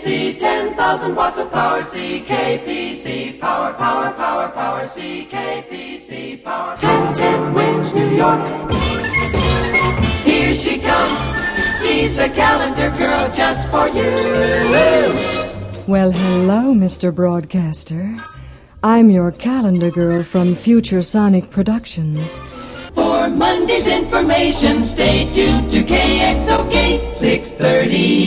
AC, 10,000 watts of power, CKPC, power, power, power, power, CKPC, power. 1010 wins New York. Here she comes, she's a calendar girl just for you. Well, hello, Mr. Broadcaster. I'm your calendar girl from Future Sonic Productions. For Monday's information, stay tuned to KXOK 630.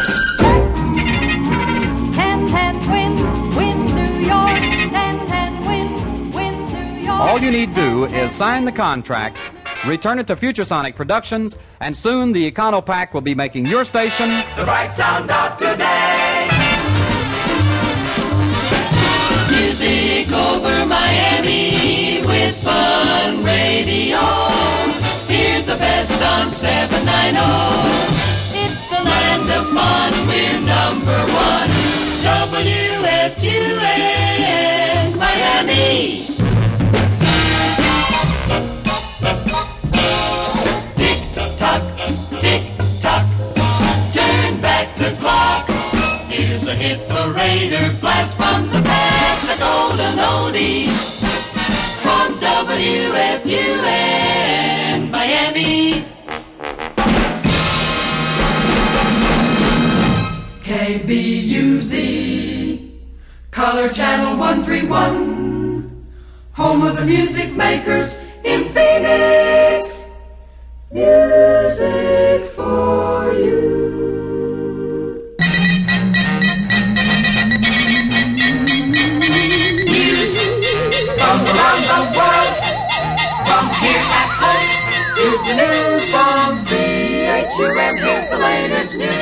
10-10 wins New York. 10-10 wins New York. All you need do is sign the contract, return it to Future Sonic Productions, and soon the Econopack will be making your station The bright sound of today. Music over Miami with fun radio. Hear the best on 790. It's the land of fun. We're number one. WFUN Miami. Tick tock, tick tock. Turn back the clock. Here's a hit parader blast from the past, a golden oldie from WFUN Miami. KBUZ, Color Channel 131, home of the music makers in Phoenix. Music for you. From around the world, from here at home, here's the news from CHUM. Here's the latest news.